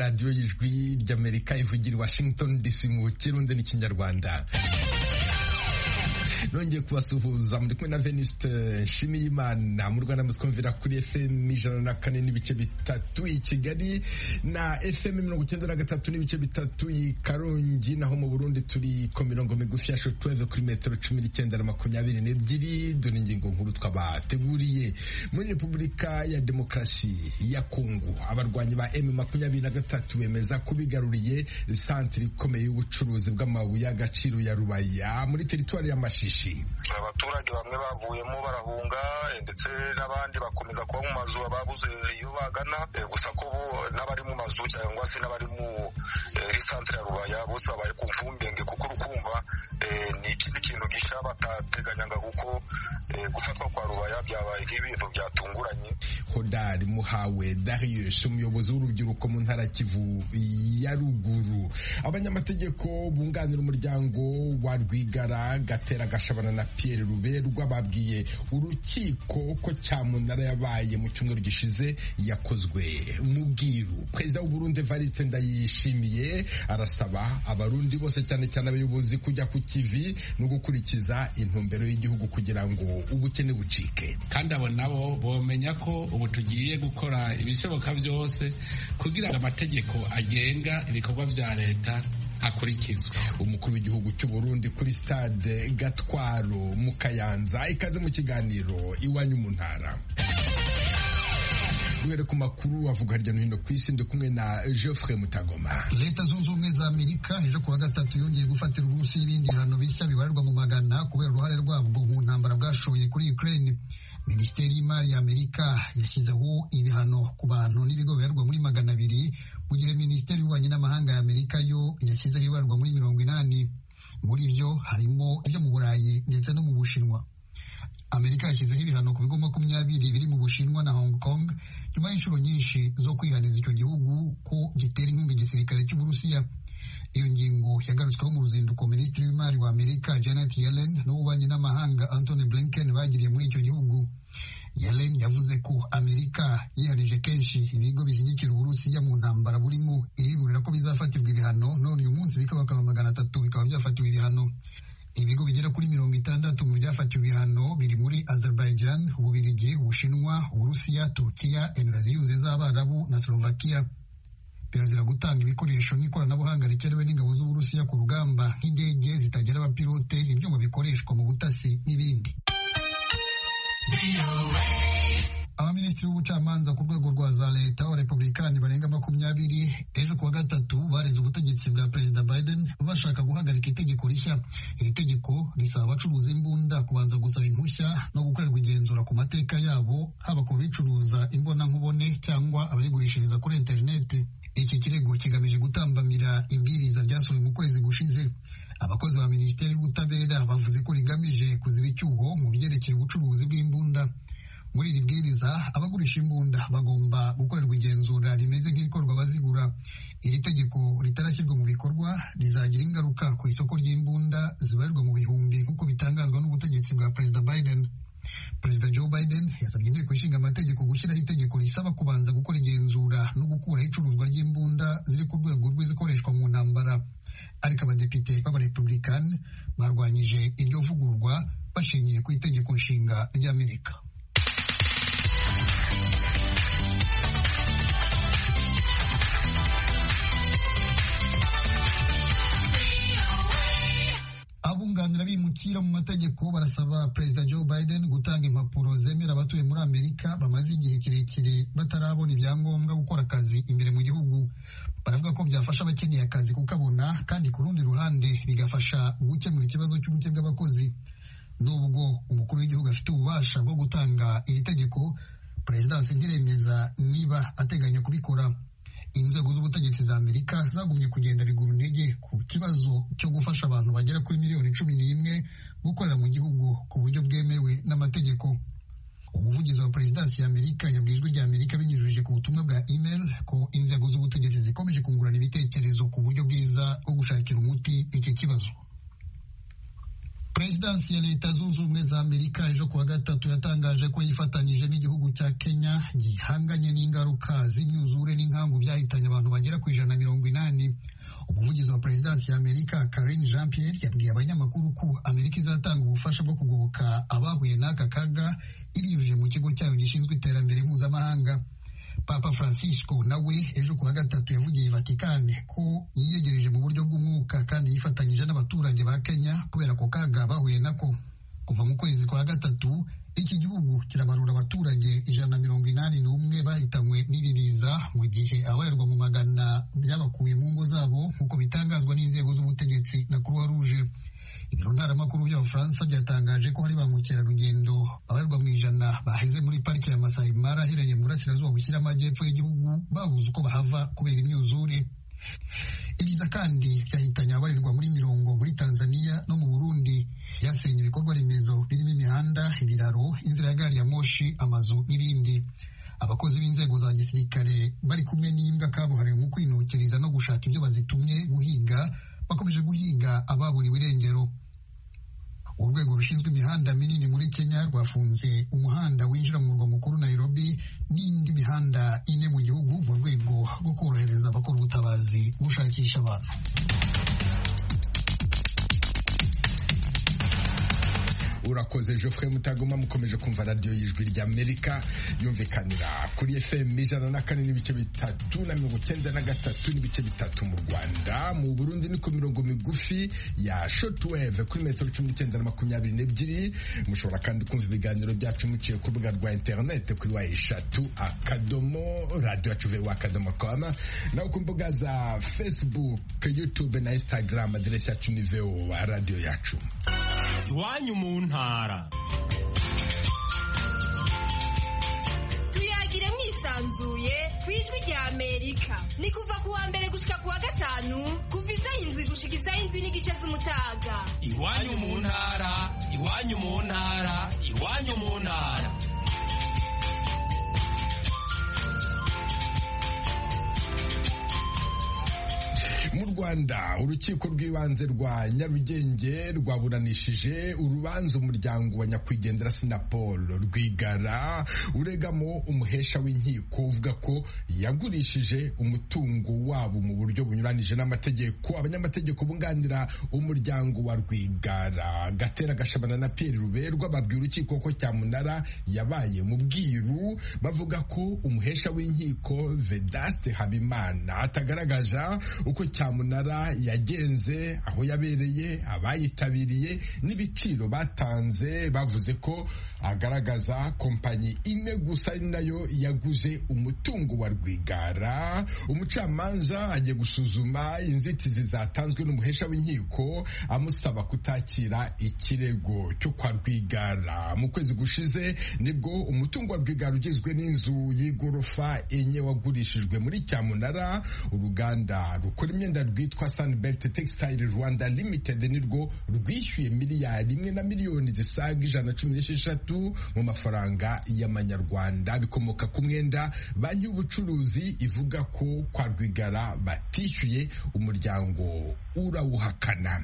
radiyo y'ijwi ry'Amerika ivugira i Washington DC mu Kirundi n'Ikinyarwanda. Nongeye kubasuhuza muri kumwe na Venuste Nshimiyimana mu Rwanda mutwumvira kuri FM 104.3 i Kigali na FM 93.3 i Karongi, naho mu Burundi turi ku mirongo migufi ya shortwave kuri metero 19 na 22. Dore ingingo nkuru twabateguriye. Muri Repubulika ya Demokarasi ya Kongo, abarwanyi ba M23 bemeza kubigaruriye santre ikomeye y'ubucuruzi bw'amabuye y'agaciro ya Rubaya muri teritwari ya Mashishi. Abaturage bamwe bavuyemo barahunga ndetse n'abandi bakomeza kuba mu mazu ababuze iyo bagana, gusa ko n'abari mu mazu cyangwa se n'abari mu centre ya Rubaya bose babaye ku mfumbenge, kuko urukumva ni ikindi kintu gisha batateganyaga, kuko gufatwa kwa Rubaya byabaye nk'ibintu byatunguranye. Hodari Muhawe Darius, umuyobozi w'urubyiruko mu ntara Kivu ya Ruguru. Abanyamategeko bunganira umuryango wa Rwigara, Gatera Gashabana na Pierre Ruberwa babwiye urukiko ko cyamunara yabaye mu cyumweru gishize yakozwe mu bwiru. Perezida w'u Burundi Evariste Ndayishimiye arasaba abarundi bose cyane cyane abayobozi kujya ku kivi no gukurikiza intumbero y'igihugu kugira ngo ubukene bucike, kandi abo nabo bomenya ko ubu tugiye gukora ibishoboka byose kugira ngo amategeko agenga ibikorwa vya leta akurikizwa. Umukuru w'igihugu cy'u Burundi kuri stade Gatwaro mu Kayanza. Ikaze mu kiganiro Iwanyu mu Ntara. Duhere ku makuru avuga hirya no hino ku isi, ndi kumwe na Geoffrey Mutagoma. Leta Zunze Ubumwe za Amerika ejo kuwa gatatu yongeye gufatira Uburusiya ibindi bihano bishya bibarirwa mu magana kubera uruhare rwabwo mu ntambara bwashoye kuri Ukraine. Minisiteri y'Imari ya Amerika yashyizeho ibihano ku bantu n'ibigo bibarirwa muri 200, mu gihe Minisiteri y'Ububanyi n'Amahanga ya Amerika yo yashyizeho ibibarirwa muri 80. Muri byo harimo ibyo mu Burayi ndetse no mu Bushinwa. Amerika yashyizeho ibihano ku bigo 20 biri mu Bushinwa na Hong Kong nyuma y'inshuro nyinshi zo kwihaniza icyo gihugu ko gitera inkunga igisirikare cy'Uburusiya. Iyo ngingo yagarutsweho mu ruzinduko Minisitiri w'Imari wa Amerika Janet Yellen n'ububanyi n'amahanga Antony Blinken bagiriye muri icyo gihugu. Yellen yavuze ko Amerika yihanije kenshi ibigo bishyigikira Uburusiya mu ntambara burimo iriburira ko bizafatirwa ibihano, none uyu munsi bikaba 300 bikaba byafatiwe ibihano. Ibigo bigera kuri 60 mu byafatiwe ibihano biri muri Azerbaijan, Ububiligi, Ubushinwa, Uburusiya, Turkiya, Emirates Zunze z'Abarabu na Slovakia. Birazira gutanga ibikoresho n'ikoranabuhanga rikenewe n'ingabo z'Uburusiya ku rugamba nk'indege zitagira abapilote, ibyuma bikoreshwa mu butasi n'ibindi. Abaminisitiri b'ubucamanza ku rwego rwa za leta b'abarepublikani barenga 20 ejo kuwa gatatu bareze ubutegetsi bwa Perezida Biden bashaka guhagarika itegeko rishya. Iri tegeko risaba abacuruza imbunda kubanza gusaba impushya no gukorerwa igenzura ku mateka yabo, haba ku bicuruza imbonankubone cyangwa abayigurishiriza kuri interineti. Iki kirego kigamije gutambamira ibwiriza ryasohowe mu kwezi gushize. Abakozi ba Minisiteri y'Ubutabera bavuze ko rigamije kuziba icyuho mu byerekeye ubucuruzi bw'imbunda. Muri iri bwiriza abagurisha imbunda bagomba gukorerwa igenzura rimeze nk'ibikorwa bazigura. Iri tegeko ritarashyirwa mu bikorwa rizagira ingaruka ku isoko ry'imbunda zibarirwa mu bihumbi nk'uko bitangazwa n'ubutegetsi bwa Perezida Biden. Perezida Joe Biden yasabye inteko ishinga amategeko gushyiraho itegeko risaba kubanza gukora igenzura no gukuraho icuruzwa ry'imbunda ziri ku rwego rw'izikoreshwa mu ntambara. Ariko abadepite b'abarepublikani barwanyije iryo vugururwa bashingiye ku itegeko nshinga ry'Amerika. Abunganira bimukira mu mategeko barasaba Perezida Joe Biden gutanga impapuro zemera abatuye muri Amerika bamaze igihe kirekire batarabona ibyangombwa gukora akazi imbere mu gihugu. Baravuga ko byafasha abakeneye akazi kukabona, kandi ku rundi ruhande bigafasha gukemura ikibazo cy'ubuke bw'abakozi. Nubwo umukuru w'igihugu afite ububasha bwo gutanga iri tegeko, Perezidansi ntiremeza niba ateganya kubikora. Inzego z'ubutegetsi za Amerika zagumye kugenda bigura intege ku kibazo cyo gufasha abantu bagera kuri 11 gukorera mu gihugu ku buryo bwemewe n'amategeko. Umuvugizi wa Perezidansi ya Amerika yabwiye Ijwi rya Amerika binyujije ku butumwa bwa email ko inzego z'ubutegetsi zikomeje kungurana ibitekerezo ku buryo bwiza bwo gushakira umuti iki kibazo. Perezidansi ya Leta Zunze Ubumwe za Amerika ejo kuwa gatatu yatangaje ko yifatanyije n'igihugu cya Kenya gihanganye n'ingaruka z'imyuzure n'inkangu byahitanye abantu bagera ku 180. Umuvugizi wa Perezidansi ya Amerika Karine Jean-Pierre yabwiye abanyamakuru ko Amerika izatanga ubufasha bwo kugoboka abahuye n'aka kaga ibinyujije mu kigo cyayo gishinzwe iterambere mpuzamahanga. Papa Francisco nawe ejo kuwa gatatu yavugiye Vatikani ko yiyegereje mu buryo bw'umwuka kandi yifatanyije n'abaturage ba Kenya kubera ko kaga bahuye nako. Kuva mu kwezi kwa gatatu iki gihugu kirabarura abaturage 181 bahitanywe n'ibibiza mu gihe abarirwa mu magana byabakuye mu ngo zabo nk'uko bitangazwa n'inzego z'ubutegetsi na Croix Rouge. Ibiro ntaramakuru by'Abafaransa byatangaje ko hari ba mukerarugendo abarirwa mu 100 baheze muri parike ya Masai Mara aherereye mu burasirazuba bushyira amajyepfo y'igihugu babuze uko bahava kubera imyuzure. Ibiza kandi byahitanye abarirwa muri 40 muri Tanzania no mu Burundi, byasenye ibikorwa remezo birimo imihanda, ibiraro, inzira ya gari ya moshi, amazu n'ibindi. Abakozi b'inzego za gisirikare bari kumwe n'imbwa kabuhariwe mu kwinukiriza no gushaka ibyo bazitumye guhiga bakomeje guhiga ababuriwe irengero. Urwego rushinzwe imihanda minini muri Kenya rwafunze umuhanda winjira mu murwa mukuru Nairobi n'indi mihanda 4 mu gihugu mu rwego rwo korohereza abakora ubutabazi gushakisha abantu. Urakoze Geoffrey Mutagoma. Mukomeje kumva radio y'Ijwi ry'Amerika yumvikanira kuri FM 104.3 na 93.3 mu Rwanda. Mu Burundi ni ku mirongo migufi ya shortwave kuri metero 1922. Mushobora kandi kumva ibiganiro byacu muciye ku rubuga rwa internet kuri wa3.radio.com na ku mbuga za Facebook, YouTube na Instagram. Aderesi yacu ni VOA radio yacu. Iwanyu mu ntara. Tuyagire mwisanzuye kwijwi rya Amerika. Ni kuva ku wa mbere gushika ku wa gatanu kuva 7 gushika 7 n'igice z'umutaga. Iwanyu mu ntara, iwanyu mu ntara, iwanyu mu ntara. Mu Rwanda urukiko rw'ibanze rwa Nyarugenge rwaburanishije urubanza umuryango wa nyakwigendera Sinapol Rwigara uregamo umuhesha w'inkiko uvuga ko yagurishije umutungo wabo mu buryo bunyuranije n'amategeko. Abanyamategeko bunganira umuryango wa Rwigara Gatera Gashabana na Pierre Ruberwa babwiye urukiko ko cyamunara yabaye mu bwiru, bavuga ko umuhesha w'inkiko Vedaste Habimana atagaragaza uko cyamunara yagenze, aho yabereye, abayitabiriye n'ibiciro batanze. Bavuze ko agaragaza kompanyi imwe gusa ari nayo yaguze umutungo wa Rwigara. Umucamanza agiye gusuzuma inzitizi zatanzwe n'umuhesha w'inkiko amusaba kutakira ikirego cyo kwa Rwigara. Mu kwezi gushize nibwo umutungo wa Rwigara ugizwe n'inzu y'igorofa 4 wagurishijwe muri cyamunara. Uruganda rukora imyenda rwitwa Sunbelt Textile Rwanda Limited nirwo rwishyuye miliyari 1 na miliyoni zisaga 116 mu mafaranga y'amanyarwanda bikomoka ku mwenda banki y'ubucuruzi ivuga ko kwa Rwigara batishyuye. Umuryango urawuhakana.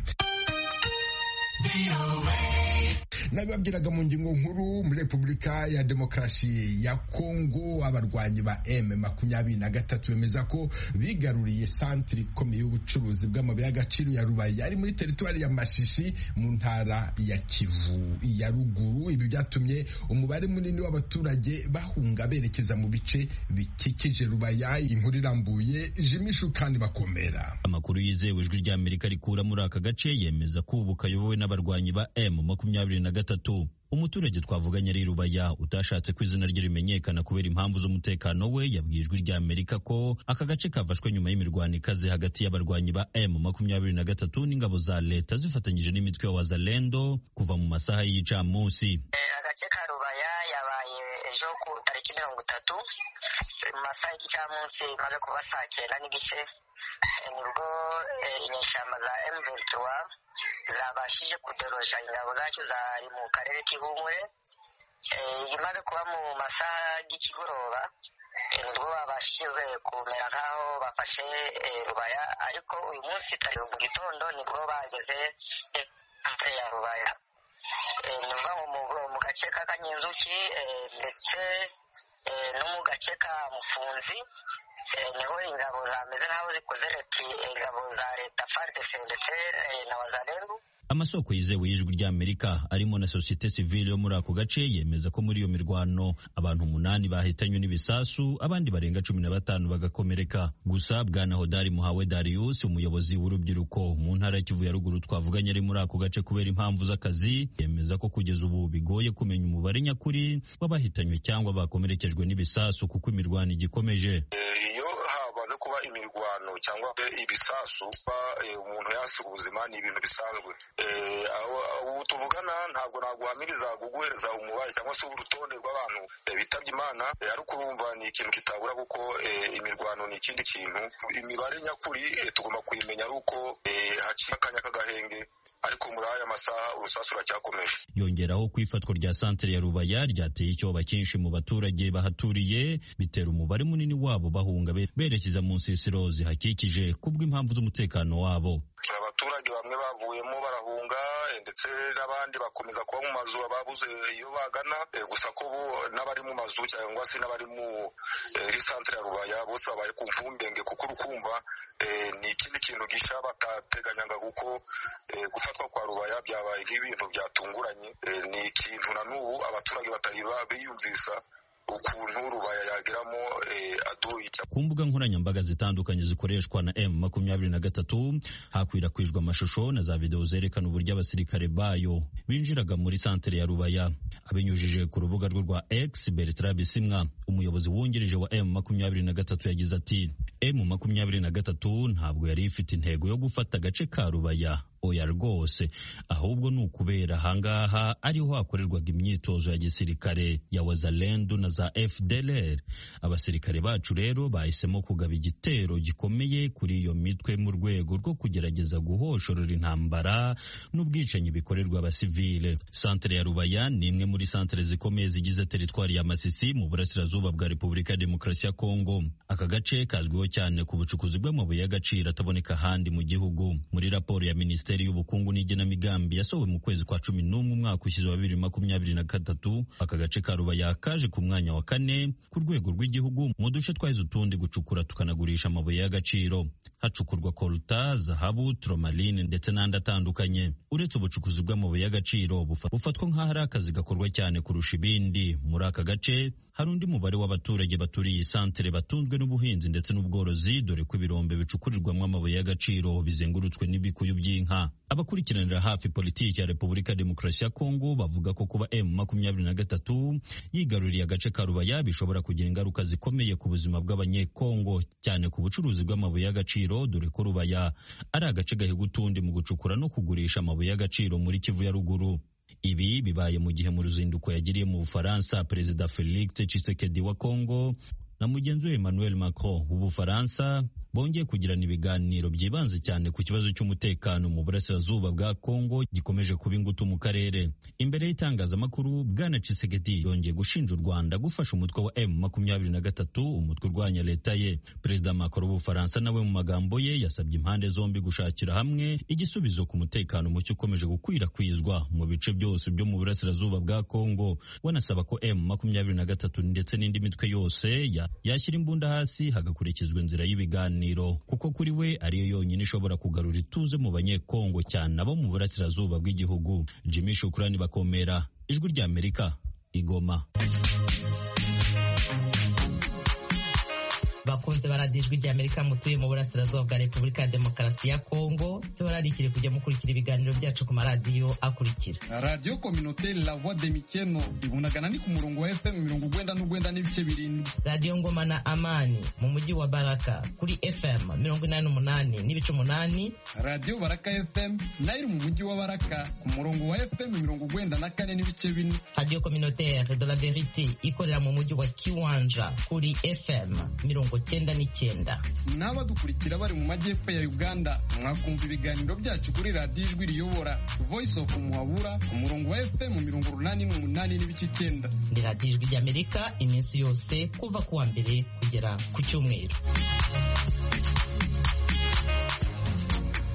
Nababwiraga mu ngingo nkuru, muri Repubulika ya Demokarasi ya Kongo abarwanyi ba M23 bemeza ko bigaruriye santre ikomeye y'ubucuruzi bw'amabuye y'agaciro ya Rubaya ari muri teritwari ya Masisi mu ntara ya Kivu ya ruguru. Ibi byatumye umubare munini w'abaturage bahunga berekeza mu bice bikikije Rubaya. Inkuru irambuye Jimishu kandi bakomera. Amakuru yizewe Ijwi ry'Amerika rikura muri aka gace yemeza ko ubu kayobowe n'abarwanyi ba M23. Umuturage twavuganye ari Rubaya utashatse ko izina rye rimenyekana kubera impamvu z'umutekano we yabwiye Ijwi ry'Amerika ko aka gace kafashwe nyuma y'imirwano ikaze hagati y'abarwanyi ba M23 n'ingabo za leta zifatanyije n'imitwe ya Wazalendo kuva mu masaha y'icamunsi. Agace ka Rubaya yabaye ejo ku tariki 30 mu masaha y'icamunsi maze kuba saa 9 n'igice nibwo inyeshyamba za M23 zabashije kuderoja ingabo zacu zari mu karere k'Ihumure. Imaze kuba mu masaha y'ikigoroba nibwo babashije kumera nk'aho bafashe Rubaya, ariko uyu munsi tari mu gitondo nibwo bageze santere ya Rubaya nuva mu gace ka Kanyinzuki ndetse no mu gace ka Mufunzi niho ingabo zameze nk'aho zikoze ingabo za leta FARDC ndetse na Wazalendo. Amasoko yizewe y'ijwi ry'Amerika arimo na societe civile yo muri ako gace yemeza ko muri iyo mirwano abantu 8 bahitanywe n'ibisasu, abandi barenga 15 bagakomereka. Gusa Bwana Hodari Muhawe Darius, umuyobozi w'urubyiruko mu ntara ya Kivu ya ruguru twavuganye ari muri ako gace kubera impamvu z'akazi, yemeza ko kugeza ubu bigoye kumenya umubare nyakuri w'abahitanywe cyangwa bakomerekejwe n'ibisasu kuko imirwano igikomeje. Iyo habaze kuba imirwano cyangwa ibisasu umuntu yasiga ubuzima ni ibintu bisanzwe. Ubu tuvugana ntabwo naguhamiriza guguhereza umubare cyangwa se urutonde rw'abantu bitabye Imana, ariko urumva ni ikintu kitabura kuko imirwano ni ikindi kintu. Imibare nyakuri tugomba kuyimenya ari uko haciye akanya k'agahenge, ariko muri aya masaha urusasu ruracyakomeje. Yongeraho ko ifatwa rya santere ya Rubaya ryateye icyoba cyinshi mu baturage bahaturiye, bitera umubare munini wabo bahunga berekeza mu nsisiro zihakikije kubw'impamvu z'umutekano wabo. Abaturage bamwe bavuyemo barahunga ndetse n'abandi bakomeza kuba mu mazu ababuze iyo bagana, gusa ko n'abari mu mazu cyangwa se n'abari mu santere ya Rubaya bose babaye ku mfumbenge, kuko urukumva ni ikindi kintu gisha batateganyaga, kuko gufatwa kwa Rubaya byabaye nk'ibintu byatunguranye. Ni ikintu na n'ubu abaturage batari biyumvisa ukuntu Rubaya yageramo aduyi. Ku mbuga nkoranyambaga zitandukanye zikoreshwa na M23 hakwirakwijwe amashusho na za video zerekana uburyo abasirikare bayo binjiraga muri santere ya Rubaya. Abinyujije ku rubuga rwe rwa X, Bertrand Bisimwa, umuyobozi wungirije wa M23, yagize ati M23 ntabwo yari ifite intego yo gufata agace ka Rubaya, oya rwose, ahubwo ni ukubera ahangaha ariho hakorerwaga imyitozo ya gisirikare ya Wazalendo na za FDLR. Abasirikare bacu rero bahisemo kugaba igitero gikomeye kuri iyo mitwe mu rwego rwo kugerageza guhoshorera intambara n'ubwicanyi bikorerwa abasivile. Santere ya Rubaya ni imwe muri santere zikomeye zigize teritwari ya Masisi mu burasirazuba bwa Repubulika ya Demokarasi ya Kongo. Aka gace kazwiho cyane ku bucukuzi bw'amabuye y'agaciro ataboneka ahandi mu gihugu. Muri raporo ya Minisiteri y'Ubukungu n'Igenamigambi yasohowe mu kwezi kwa 11 umwaka ushize wa 2023, aka gace ka Rubaya kaje ku mwanya wa 4 ku rwego rw'igihugu mu duce twahize utundi gucukura tukanagurisha amabuye y'agaciro. Hacukurwa kolta, zahabu, tromaline ndetse n'andi atandukanye. Uretse ubucukuzi bw'amabuye y'agaciro bufatwa nk'aho ari akazi gakorwa cyane kurusha ibindi muri aka gace, hari undi mubare w'abaturage baturiye iyi santere batunzwe n'ubuhinzi ndetse n'ubworozi, dore ko ibirombe bicukurirwamo amabuye y'agaciro bizengurutswe n'ibikuyu by'inka. Abakurikiranira hafi politiki ya Repubulika ya Demokarasi ya Kongo bavuga ko kuba M23 yigaruriye agace ka Rubaya bishobora kugira ingaruka zikomeye ku buzima bw'abanyekongo, cyane ku bucuruzi bw'amabuye y'agaciro, dore ko Rubaya ari agace gahiga utundi mu gucukura no kugurisha amabuye y'agaciro muri Kivu ya ruguru. Ibi bibaye mu gihe mu ruzinduko yagiriye mu Bufaransa Perezida Felix Tshisekedi wa Kongo na mugenzi we Emmanuel Macron w'Ubufaransa bongeye kugirana ibiganiro byibanze cyane ku kibazo cy'umutekano mu burasirazuba bwa Kongo gikomeje kuba ingutu mu karere. Imbere y'itangazamakuru, Bwana Tshisekedi yongeye gushinja u Rwanda gufasha umutwe wa M23, umutwe urwanya leta ye. Perezida Macron w'Ubufaransa nawe mu magambo ye yasabye impande zombi gushakira hamwe igisubizo ku mutekano muke ukomeje gukwirakwizwa mu bice byose byo mu burasirazuba bwa Kongo, wanasaba ko M23 ndetse n'indi mitwe yose yashyira imbunda hasi hagakurikizwa inzira y'ibiganiro, kuko kuri we ariyo yonyine ishobora kugarura ituze mu banyekongo cyane abo mu burasirazuba bw'igihugu. Jimmy Shukrani Bakomera, Ijwi ry'Amerika, Igoma. Bakunze baradijwi ry'Amerika mutuye mu burasirazuba bwa Repubulika ya Demokarasi ya Kongo, tubararikire kujya mukurikira ibiganiro byacu ku maradiyo akurikira: Radio Communautaire La Voix de Mikeno ibunagana ni ku murongo wa FM 99.7, Radio Ngoma na Amani mu mujyi wa Baraka kuri FM 88.8, Radio Baraka FM nayo mu mujyi wa Baraka ku murongo wa FM 94.4, Radio Communautaire de la Vérité ikorera mu mujyi wa Kiwanja kuri FM 99. N'abadukurikira bari mu majyepfo ya Uganda mwakumva ibiganiro byacu kuri Radio Ijwi Riyobora Voice of Muhabura ku murongo wa FM 88.9. Ni Radio Ijwi ry'Amerika iminsi yose kuva ku wa mbere kugera ku cyumweru.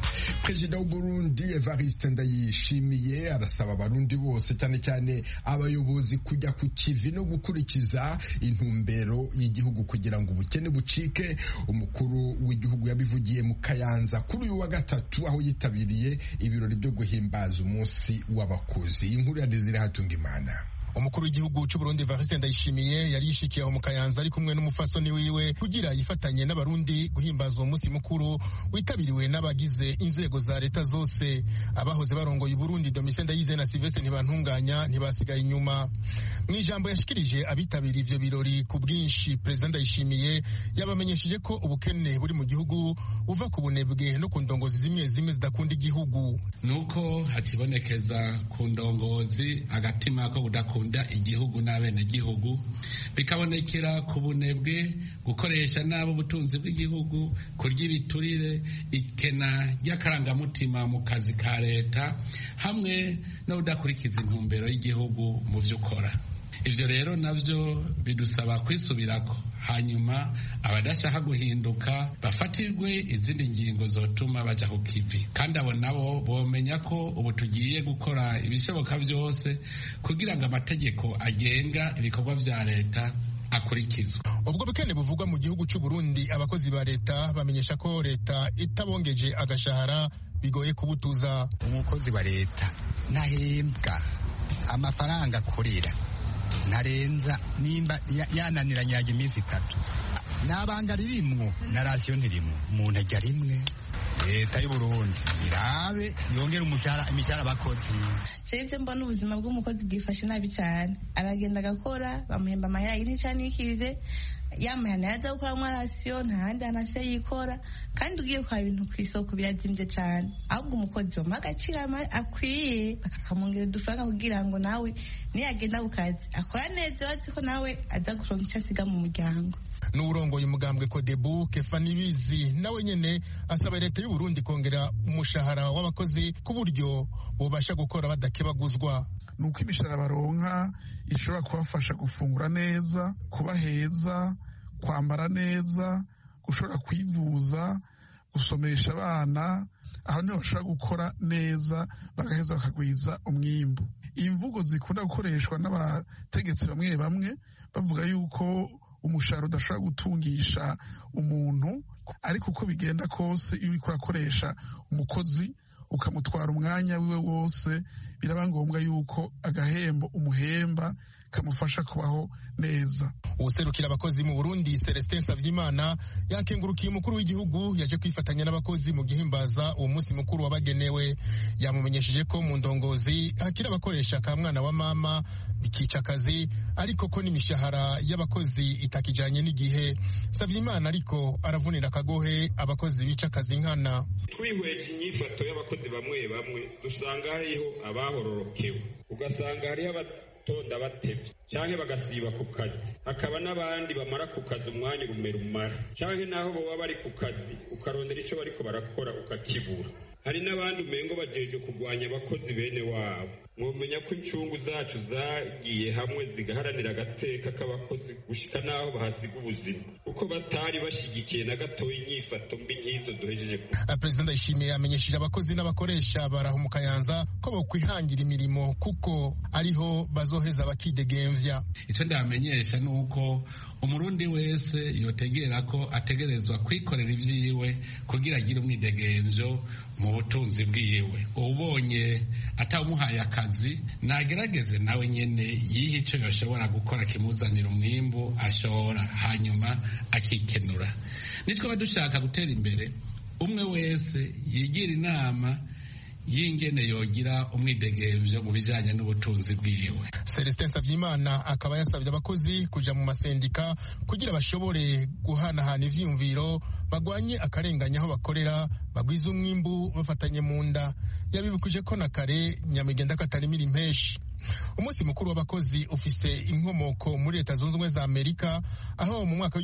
perezida w'Uburundi Evariste Ndayishimiye arasaba abarundi bose cyane cyane abayobozi kujya ku kivi no gukurikiza intumbero y'igihugu kugira ngo ubukene bucike. Umukuru w'igihugu yabivugiye mu Kayanza kuri uyu wa gatatu aho yitabiriye ibirori byo guhimbaza umunsi w'abakozi. Inkuru ya Desire Hatungimana. Umukuru w'igihugu cy'u Burundi Evariste Ndayishimiye yari yishikiye aho mu Kayanza ari kumwe n'umufasoni wiwe kugira yifatanye n'abarundi guhimbaza uwo munsi mukuru witabiriwe n'abagize inzego za leta zose. Abahoze barongoye Burundi Domitien Ndayizeye na Sylvestre Ntibantunganya ntibasigaye inyuma. Mu ijambo yashikirije abitabiriye ivyo birori ku bwinshi, Perezida Ndayishimiye yabamenyesheje ko ubukene buri mu gihugu buva ku bunebwe no ku ndongozi zimwe zimwe zidakunda igihugu. Nuko hakibonekeza ku ndongozi agatima ko budakunda igihugu n'abene gihugu, bikabonekera ku bunebwe gukoresha nabo ubutunzi bw'igihugu, kurya ibiturire, ikena ry'akarangamutima mu kazi ka leta, hamwe no kudakurikiza intumbero y'igihugu mu vyo ukora. Ivyo rero navyo bidusaba kwisubirako, hanyuma abadashaka guhinduka bafatirwe izindi ngingo zotuma baja ku kivi, kandi abo nabo bomenya ko ubu tugiye gukora ibishoboka vyose kugira ngo amategeko agenga ibikorwa vya leta akurikizwa. Ubwo bukene buvugwa mu gihugu cy'u Burundi, abakozi ba leta bamenyesha ko leta itabongeje agashahara bigoye kubutuza. Umukozi wa leta ntahembwa amafaranga akorera ntarenza nimba yananiranye yaje iminsi 3 nabanga ririmwo na rasiyo ntirimwo umuntu ajya rimwe. Leta y'u Burundi irabe yongera imishahara abakozi. Ivyo mbona ubuzima bw'umukozi bwifashe nabi cyane, aragenda agakora bamuhemba amahera y'icanikize, yamahana yaza gukora rasiyo ntahandi anase yikora, kandi ugiye kwa ibintu ku isoko birazimvye cyane. Ahubwo umukozi bamuha agaciro akwiye, bakakamwongera udufaranga kugira ngo nawe niyagenda ku kazi akora neza, bazi ko nawe aza kuronka icyo asiga mu muryango. N'urongoye umugambwe Codebu Kefa Nibizi nawe nyene asaba leta y'u Burundi kongera umushahara w'abakozi ku buryo bobasha gukora badakebaguzwa. Nuko imishahara baronka ishobora kubafasha gufungura neza, kuba heza, kwambara neza, gushobora kwivuza, gusomesha abana, aho niho bashobora gukora neza bagaheza bakagwiza umwimbu. Imvugo zikunda gukoreshwa n'abategetsi bamwe bamwe bavuga yuko umushahara udashobora gutungisha umuntu, ariko uko bigenda kose iyo uriko urakoresha umukozi ukamutwara umwanya wiwe wose, biraba ngombwa yuko agahembo umuhemba kamufasha kubaho neza. Userukira abakozi mu Burundi Celestin Savyimana yakengurukiye umukuru w'igihugu yaje kwifatanya n'abakozi mu gihimbaza uwo munsi mukuru wabagenewe. Yamumenyesheje ko mu ndongozi hakiri abakoresha ka mwana wa mama bikica akazi, ariko ko n'imishahara y'abakozi itakijanye n'igihe. Savyimana ariko aravunira akagohe abakozi bica akazi nkana. Twihweje inyifato y'abakozi bamwe bamwe dusanga hariho abahororokewe, ugasanga hariho abatonda batevye canke bagasiba ku kazi, hakaba n'abandi bamara ku kazi umwanya umara, canke naho boba bari ku kazi ukarondera ico bariko barakora ukakibura. Hari n'abandi umengo bajeje kurwanya abakozi bene wabo. Mwomenya ko incungu zacu zagiye hamwe zigaharanira agateka k'abakozi gushika naho bahasiga ubuzima, kuko batari bashigikiye na gatoya inyifato mbi nk'izo duhejeje. Perezida Ndayishimiye yamenyesheje abakozi n'abakoresha baraho mu Kayanza ko bokwihangira imirimo kuko ariho bazoheza bakidegemvya. Ico ndamenyesha nuko umurundi wese yotegera ko ategerezwa kwikorera ivyiwe kugira agire umwidegemvyo mu butunzi bwiwe. Ubonye atamuhaye akazi nagerageze nawe nyene yihe ico yoshobora gukora kimuzanira umwimbu ashora, hanyuma akikenura. Nitwe dushaka gutera imbere, umwe wese yigira inama yingene yogira umwidegemvyo mu bijanye n'ubutunzi bwiwe. Celestin Savyimana akaba yasabye abakozi kuja mu masendika kugira bashobore guhanahana ivyiyumviro, bagwanye akarenganya aho bakorera, bagwiza umwimbu bafatanye mu nda. Yabibukije ko na kare nyamigenda katarimira impeshi. Umunsi mukuru w'abakozi ufise inkomoko muri Leta Zunze Ubumwe za Amerika, aho mu mwaka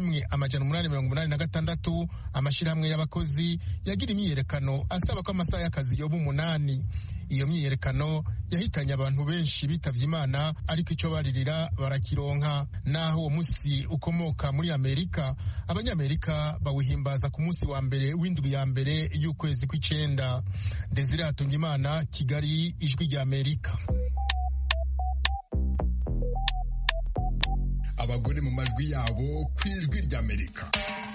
w'1886 amashirahamwe y'abakozi yagira imyiyerekano asaba ko amasaha y'akazi yoba 8. iyo myiyerekano yahitanye abantu benshi bitavye Imana, ariko ico baririra barakironka. Naho uwo musi ukomoka muri Amerika, abanyamerika bawuhimbaza ku musi wa mbere w'indwi ya mbere y'ukwezi kw'icenda. Desire Hatungimana, Kigali, Ijwi rya Amerika. Abagore mu majwi yabo ku Ijwi rya Amerika.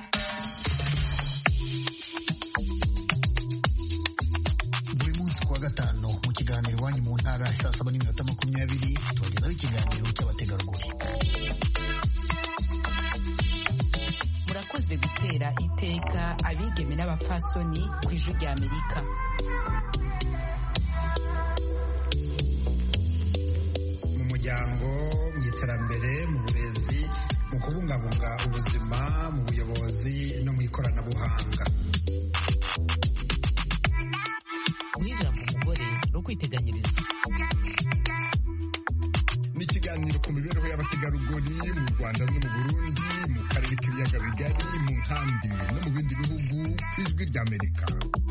Buri munsi kuwa gatanu mu kiganiro iwanyu mu ntara saa 7:20 tubagezaho ikiganiro cy'abategarugori. Murakoze gutera iteka abigeme n'abapfasoni ku Ijwi rya Amerika. Mu muryango, mu iterambere, mu burezi, mu kubungabunga ubuzima, mu buyobozi no mu ikoranabuhanga. Guhirira mu mugore no kwiteganyiriza. Ni ikiganiro ku mibereho y'abategarugori mu Rwanda no mu Burundi, mu karere k'ibiyaga bigari, mu nkambi no mu bindi bihugu ku Ijwi rya Amerika.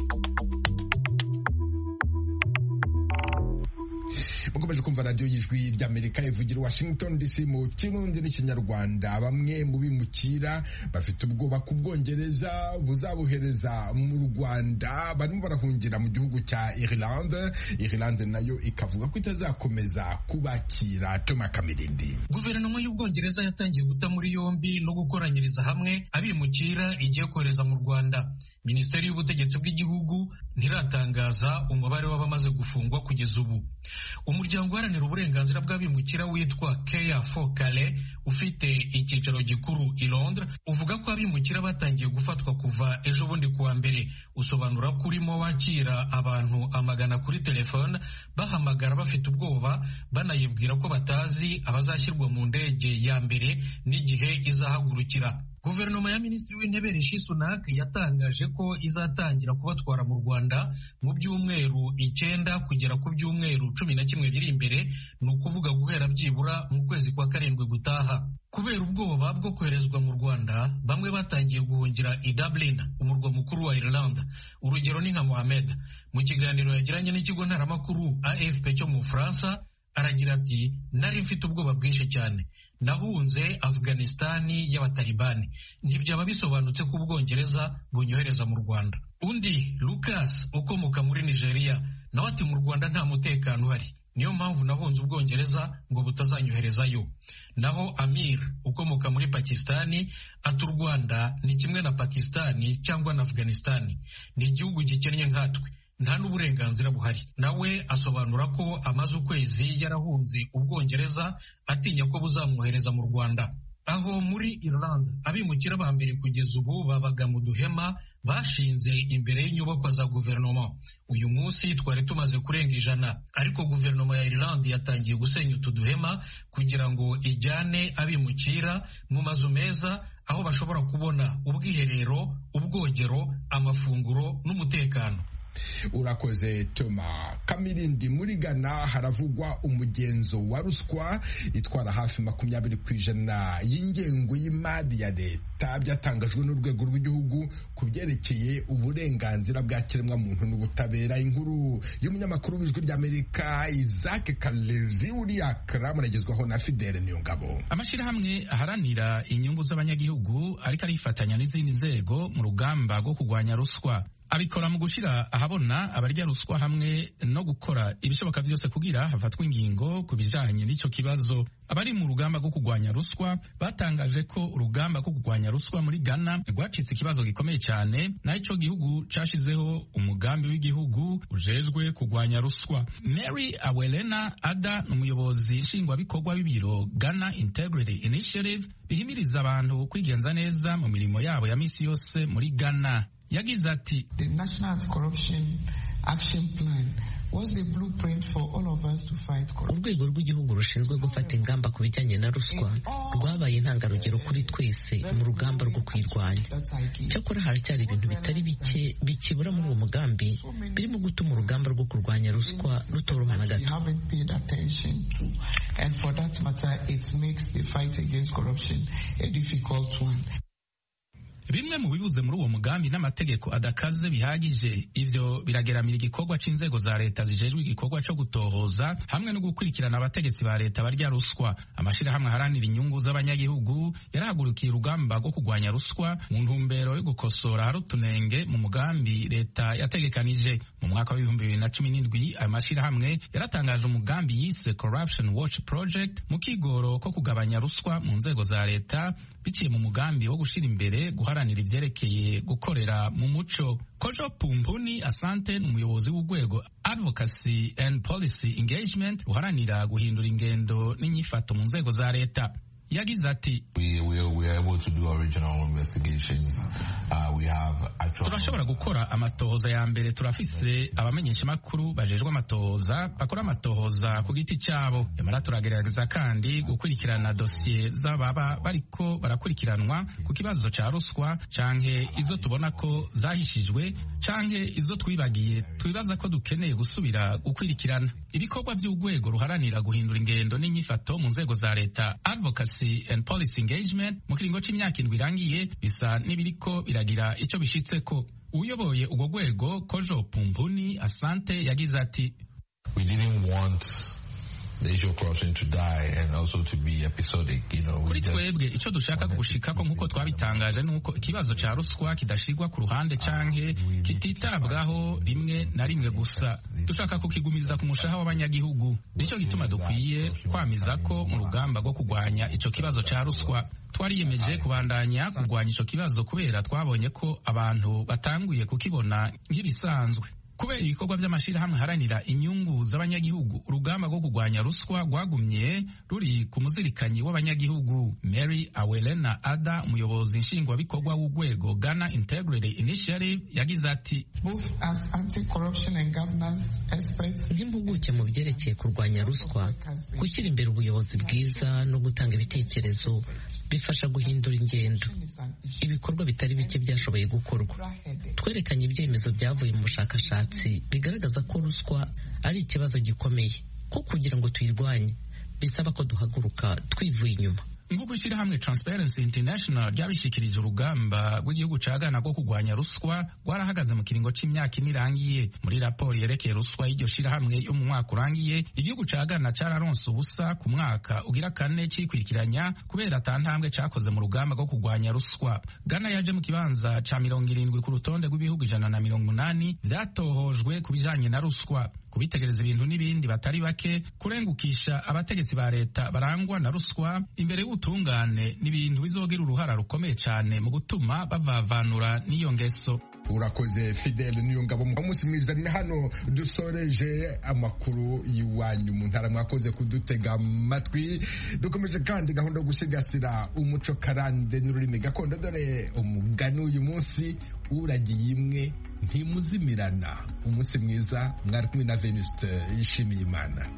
Mukomeje kumva radiyo y'Ijwi ry'Amerika ivugira Washington DC mu Kirundi n'Ikinyarwanda. Bamwe mu bimukira bafite ubwoba ku Bwongereza buzabohereza mu Rwanda, barimo barahungira mu gihugu cya Irlande. Irlande nayo ikavuga ko itazakomeza kubakira. Thomas Kamirindi. Guverinoma y'Ubwongereza yatangiye guta muri yombi no gukoranyiriza hamwe abimukira igiye kohereza mu Rwanda. Minisiteri y'Ubutegetsi bw'Igihugu ntiratangaza umubare w'abamaze gufungwa kugeza ubu. Umuryango uharanira uburenganzira bw'abimukira witwa Care for Calais ufite icyicaro gikuru i Londres uvuga ko abimukira batangiye gufatwa kuva ejo bundi kuwa mbere. Usobanura ko urimo wakira abantu amagana kuri telefone bahamagara bafite ubwoba, banayibwira ko batazi abazashyirwa mu ndege ya mbere n'igihe izahagurukira. Guverinoma ya Minisitiri w'Intebe Rishi Sunak yatangaje ko izatangira kubatwara mu Rwanda mu byumweru 9 kugera ku byumweru 11 biri imbere, ni ukuvuga guhera byibura mu kwezi kwa karindwi gutaha. Kubera ubwoba bwo koherezwa mu Rwanda, bamwe batangiye guhungira i Dublin, umurwa mukuru wa Ireland. Urugero ni nka Mohamed. Mu kiganiro yagiranye n'ikigo ntaramakuru AFP cyo mu Faransa, aragira ati nari mfite ubwoba bwinshi cyane, nahunze Afghanistani y'abatalibani, ntibyaba bisobanutse ko Ubwongereza bunyohereza mu Rwanda. Undi Lucas ukomoka muri Nigeria nawe ati mu Rwanda nta mutekano uhari, niyo mpamvu nahunze Ubwongereza ngo butazanyoherezayo. Naho Amir ukomoka muri Pakistani ati u Rwanda ni kimwe na Pakistani cyangwa na Afghanistani, ni igihugu gikennye nkatwe, nta n'uburenganzira buhari. Nawe asobanura ko amaze ukwezi yarahunze Ubwongereza atinya ko buzamwohereza mu Rwanda. Aho muri Irlande abimukira ba mbere kugeza ubu babaga mu duhema bashinze imbere y'inyubako za guverinoma. Uyu munsi twari tumaze kurenga 100, ariko guverinoma ya Irlande yatangiye gusenya utu duhema kugira ngo ijyane abimukira mu mazu meza aho bashobora kubona ubwiherero, ubwogero, amafunguro n'umutekano. Urakoze Toma Kamirindi. Muri Ghana haravugwa umugenzo wa ruswa itwara hafi 20% y'ingengo y'imari ya leta, byatangajwe n'urwego rw'igihugu ku byerekeye uburenganzira bwa kiremwamuntu n'ubutabera. Inkuru y'umunyamakuru w'Ijwi ry'Amerika Isaac Kalezi uri Accra, muragezwaho na Fidele Niyongabo. Amashirahamwe aharanira inyungu z'abanyagihugu ariko arifatanya n'izindi nzego mu rugamba rwo kurwanya ruswa, abikora mu gushira ahabona abarya ruswa hamwe no gukora ibishoboka byose kugira hafatwa ingingo ku bijanye n'icyo kibazo. Abari mu rugamba rwo kurwanya ruswa batangaje ko urugamba rwo kurwanya ruswa muri Ghana rwacitse ikibazo gikomeye cyane, naho ico gihugu cashizeho umugambi w'igihugu ujejwe kurwanya ruswa. Mary Awelena Ada n'umuyobozi nshingwabikorwa w'ibiro Ghana Integrity Initiative bihimiriza abantu kwigenza neza mu mirimo yabo ya misi yose muri Ghana. Yagize ati The National Anti-Corruption Action Plan was the blueprint for all of us to fight corruption. Urwego rw'igihugu rushinzwe gufata ingamba ku bijyanye na ruswa rwabaye intangarugero kuri twese mu rugamba rwo kwirwanya. Cyakora haracyari ibintu bitari bike bikibura muri uwo mugambi birimo gutuma urugamba rwo kurwanya ruswa rutoroha na gato. And for that matter, it makes the fight against corruption a difficult one. Bimwe kimwe mu bibuze muri uwo mugambi n'amategeko adakaze bihagije. Ivyo birageramira igikorwa c'inzego za leta zijejwe igikorwa co gutohoza hamwe no gukurikirana abategetsi ba leta barya ruswa. Amashirahamwe aharanira inyungu z'abanyagihugu yarahagurukiye urugamba rwo kurwanya ruswa mu ntumbero yo gukosora hari utunenge mu mugambi leta yategekanije. Mu mwaka wa 2017 ayo mashirahamwe yaratangaje umugambi yise Corruption Watch Project mu kigoro ko kugabanya ruswa mu nzego za leta biciye mu mugambi wo gushira imbere guharanira ivyerekeye gukorera mu muco. Kojo Pumbuni Asante n'umuyobozi w'urwego Advocacy and Policy Engagement ruharanira guhindura ingendo n'inyifato mu nzego za leta. Yagize ati turashobora gukora amatohoza ya mbere. Turafise abamenyesha makuru bajejwe amatohoza bakora amatohoza ku giti cyabo, yamara turagerageza kandi gukurikirana dosiye z'ababa bariko barakurikiranwa ku kibazo ca ruswa canke izo tubona ko zahishijwe canke izo twibagiye twibaza ko dukeneye gusubira gukurikirana. Ibikorwa by'urwego ruharanira guhindura ingendo n'inyifato mu nzego za leta Advocacy and Policy Engagement mu kiringo c'imyaka 7 irangiye bisa n'ibiriko biragira ico bishitseko. Uyoboye ubwo rwego Kojo Pumbuni Asante yagize ati we didn't want the issue of corruption to die and also to be episodic, kuri twebwe ico dushaka gushikako nk'uko twabitangaje nuko ikibazo ca ruswa kidashirwa ku ruhande canke kititabwaho rimwe na rimwe gusa. Dushaka kukigumiza ku mushaha w'abanyagihugu. Nico gituma dukwiye kwamiza ko mu rugamba rwo kugwanya ico kibazo ca ruswa. Twariyemeje kubandanya kugwanya ico kibazo kubera twabonye ko abantu batanguye kukibona nk'ibisanzwe. Kubera ibikorwa by'amashirahamwe haranira inyungu z'abanyagihugu, urugamba rwo kugwanya ruswa rwagumye ruri ku muzirikanyi w'abanyagihugu. Mary Awelena Ada, umuyobozi nshingwabikorwa w'urwego Ghana Integrity Initiative, yagize ati nk'impuguke mu byerekeye kurwanya ruswa, gushyira imbere ubuyobozi bwiza no gutanga ibitekerezo bifasha guhindura ingendo. Ibikorwa bitari bike byashoboye gukorwa. Twerekanye ibyemezo byavuye mu bushakashatsi bigaragaza ko ruswa ari ikibazo gikomeye, ko kugira ngo tuyirwanye bisaba ko duhaguruka twivuye inyuma. Nk'uko ishirahamwe Transparency International ryabishikirije, urugamba rw'igihugu ca Ghana rwo kugwanya ruswa rwarahagaze mu kiringo c'imyaka 4 irangiye. Muri raporo yerekeye ruswa y'iryo shirahamwe yo mu mwaka urangiye, igihugu ca Ghana cararonse ubusa ku mwaka ugira 4 cikwikiranya kubera atantambwe cakoze mu rugamba rwo kugwanya ruswa. Ghana yaje mu kibanza ca 70 ku rutonde rw'ibihugu 180 vyatohojwe ku bijanye na ruswa. Kubitegereza ibintu n'ibindi batari bake, kurengukisha abategetsi ba leta barangwa na ruswa imbere y'ubutungane n'ibintu bizogira uruhara rukomeye cyane mu gutuma bavavanura n'iyo ngeso. Urakoze Fidel Niyongabo. Umunsi mwiza. Ni hano dusoreje amakuru y'iwanyu mu ntara. Mwakoze kudutega amatwi. Dukomeje kandi gahunda yo gusigasira umuco karande n'ururimi gakondo. Dore umugani uyu munsi, uragiye imwe ntimuzimirana. Umunsi mwiza. Mwari kumwe na Venuste Nshimiyimana.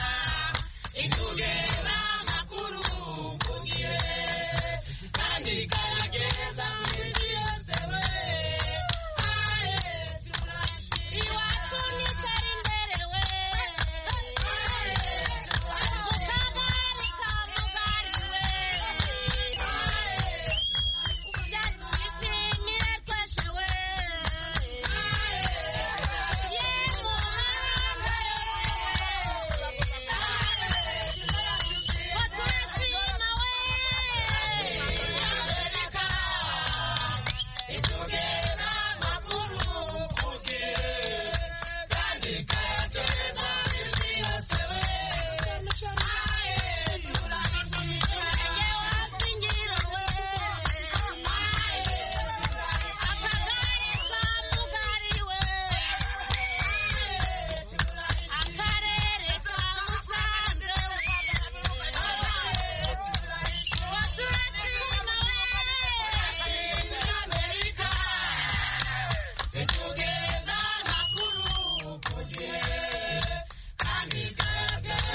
Kandi